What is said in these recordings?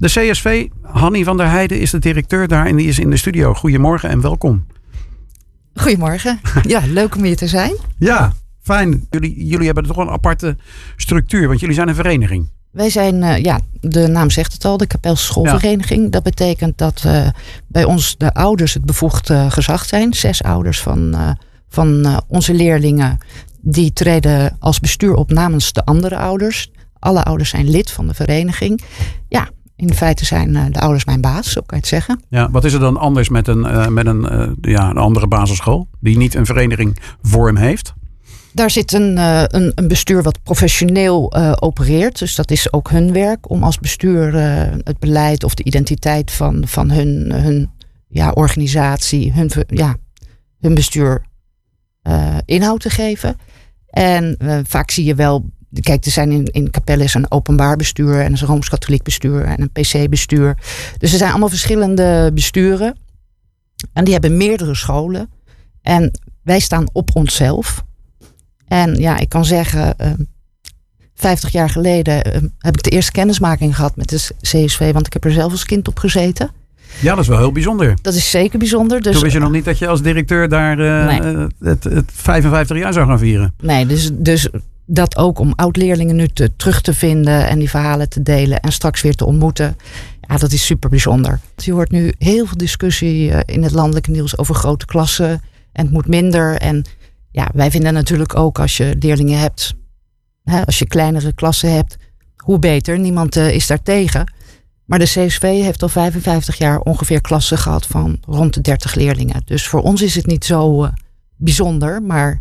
De CSV, Hanny van der Heijden is de directeur daar en die is in de studio. Goedemorgen en welkom. Goedemorgen. Ja, leuk om hier te zijn. Ja, fijn. Jullie hebben toch een aparte structuur, want jullie zijn een vereniging. Wij zijn, de naam zegt het al, de Kapelse Schoolvereniging. Ja. Dat betekent dat bij ons de ouders het bevoegd gezag zijn. 6 ouders van onze leerlingen die treden als bestuur op namens de andere ouders. Alle ouders zijn lid van de vereniging. Ja, in feite zijn de ouders mijn baas, zo kan je het zeggen. Ja, wat is er dan anders met een andere basisschool die niet een vereniging vorm heeft? Daar zit een bestuur wat professioneel opereert. Dus dat is ook hun werk om als bestuur het beleid of de identiteit van hun organisatie, hun bestuur inhoud te geven. En vaak zie je wel, kijk, er zijn in Capelle is een openbaar bestuur en een Rooms-Katholiek bestuur en een PC-bestuur. Dus er zijn allemaal verschillende besturen. En die hebben meerdere scholen. En wij staan op onszelf. En ja, ik kan zeggen, 50 jaar geleden heb ik de eerste kennismaking gehad met de CSV, want ik heb er zelf als kind op gezeten. Ja, dat is wel heel bijzonder. Dat is zeker bijzonder. Dus, toen wist je nog niet dat je als directeur daar het 55 jaar zou gaan vieren. Nee, dus dat ook om oud-leerlingen nu terug te vinden en die verhalen te delen en straks weer te ontmoeten. Ja, dat is super bijzonder. Je hoort nu heel veel discussie in het landelijke nieuws over grote klassen en het moet minder. En ja, wij vinden natuurlijk ook als je leerlingen hebt, als je kleinere klassen hebt, hoe beter. Niemand is daar tegen. Maar de CSV heeft al 55 jaar ongeveer klassen gehad van rond de 30 leerlingen. Dus voor ons is het niet zo bijzonder, maar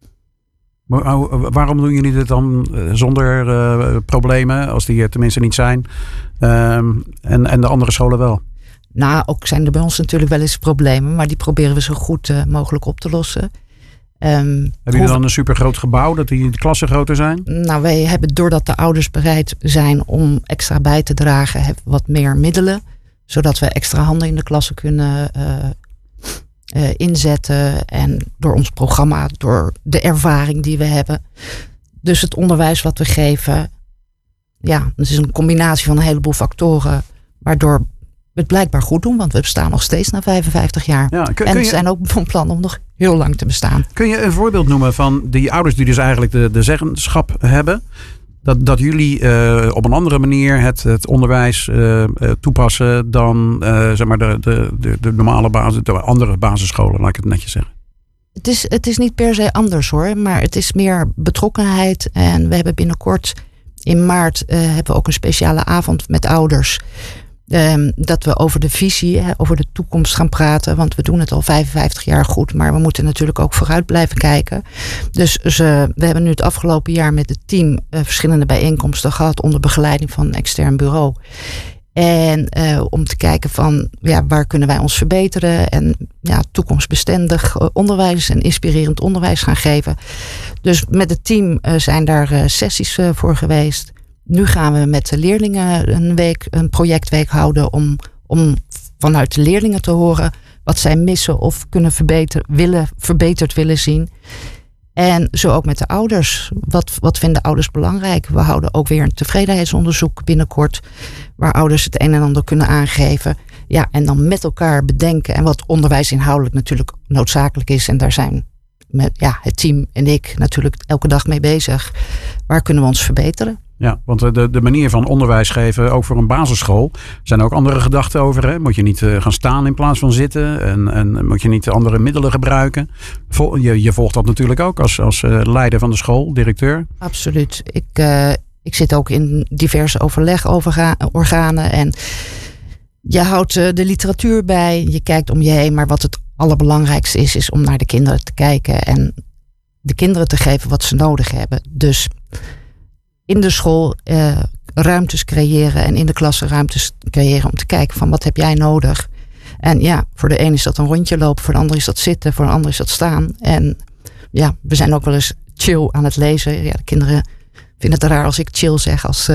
waarom doen jullie dit dan zonder problemen, als die er tenminste niet zijn, en de andere scholen wel? Nou, ook zijn er bij ons natuurlijk wel eens problemen, maar die proberen we zo goed mogelijk op te lossen. Hebben jullie dan een supergroot gebouw, dat die klassen groter zijn? Nou, wij hebben, doordat de ouders bereid zijn om extra bij te dragen, hebben we wat meer middelen. Zodat we extra handen in de klassen kunnen inzetten. En door ons programma, door de ervaring die we hebben. Dus het onderwijs wat we geven, ja, het is een combinatie van een heleboel factoren, waardoor we het blijkbaar goed doen, want we bestaan nog steeds na 55 jaar. Ja, en we zijn ook van plan om nog heel lang te bestaan. Kun je een voorbeeld noemen van die ouders die dus eigenlijk de zeggenschap hebben, dat jullie op een andere manier het onderwijs toepassen dan zeg maar de normale de andere basisscholen, laat ik het netjes zeggen? Het is niet per se anders hoor, maar het is meer betrokkenheid. En we hebben binnenkort in maart hebben we ook een speciale avond met ouders. Dat we over de visie, over de toekomst gaan praten. Want we doen het al 55 jaar goed. Maar we moeten natuurlijk ook vooruit blijven kijken. Dus we hebben nu het afgelopen jaar met het team verschillende bijeenkomsten gehad onder begeleiding van een extern bureau. En om te kijken van waar kunnen wij ons verbeteren. En toekomstbestendig onderwijs en inspirerend onderwijs gaan geven. Dus met het team zijn daar sessies voor geweest. Nu gaan we met de leerlingen een projectweek houden om vanuit de leerlingen te horen wat zij missen of kunnen verbeterd willen zien. En zo ook met de ouders. Wat vinden ouders belangrijk? We houden ook weer een tevredenheidsonderzoek binnenkort, waar ouders het een en ander kunnen aangeven. Ja, en dan met elkaar bedenken. En wat onderwijsinhoudelijk natuurlijk noodzakelijk is. En daar zijn het team en ik natuurlijk elke dag mee bezig. Waar kunnen we ons verbeteren? Ja, want de manier van onderwijs geven, ook voor een basisschool, zijn er ook andere gedachten over. Hè? Moet je niet gaan staan in plaats van zitten? En moet je niet andere middelen gebruiken? Je volgt dat natuurlijk ook als leider van de school, directeur. Absoluut. Ik zit ook in diverse overlegorganen. En je houdt de literatuur bij. Je kijkt om je heen. Maar wat het allerbelangrijkste is om naar de kinderen te kijken. En de kinderen te geven wat ze nodig hebben. Dus in de school ruimtes creëren en in de klasse ruimtes creëren om te kijken van wat heb jij nodig. En ja, voor de een is dat een rondje lopen, voor de ander is dat zitten, voor de ander is dat staan. En ja, we zijn ook wel eens chill aan het lezen. Ja, de kinderen vinden het raar als ik chill zeg als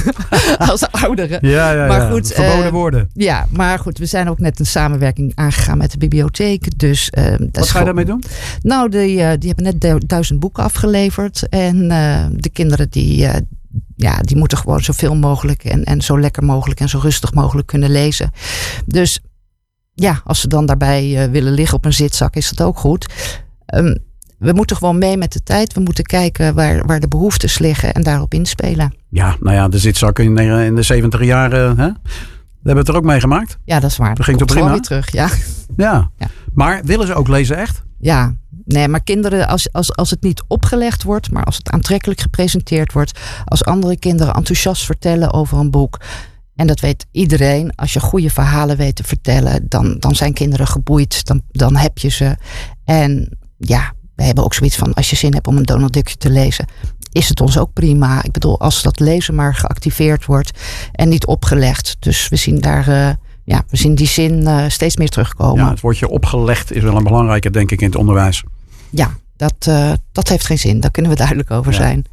ouderen. Ja, maar goed, verboden woorden. Ja, maar goed, we zijn ook net een samenwerking aangegaan met de bibliotheek. Dus, wat ga je daarmee doen? Nou, die hebben net 1000 boeken afgeleverd. En de kinderen die moeten gewoon zoveel mogelijk en zo lekker mogelijk en zo rustig mogelijk kunnen lezen. Dus ja, als ze dan daarbij willen liggen op een zitzak, is dat ook goed. We moeten gewoon mee met de tijd. We moeten kijken waar de behoeftes liggen en daarop inspelen. Ja, nou ja, de zitzak in de 70 jaren, hè? We hebben het er ook meegemaakt. Ja, dat is waar. Dat ging toch prima? Weer terug, ja. Maar willen ze ook lezen echt? Ja, nee, maar kinderen, als het niet opgelegd wordt, maar als het aantrekkelijk gepresenteerd wordt, als andere kinderen enthousiast vertellen over een boek, en dat weet iedereen, als je goede verhalen weet te vertellen, dan zijn kinderen geboeid, dan heb je ze. En ja, we hebben ook zoiets van, als je zin hebt om een Donald Duckje te lezen, is het ons ook prima. Ik bedoel, als dat lezen maar geactiveerd wordt en niet opgelegd. Dus we zien daar, we zien die zin steeds meer terugkomen. Ja, het woordje opgelegd is wel een belangrijke, denk ik, in het onderwijs. Ja, dat heeft geen zin. Daar kunnen we duidelijk over zijn.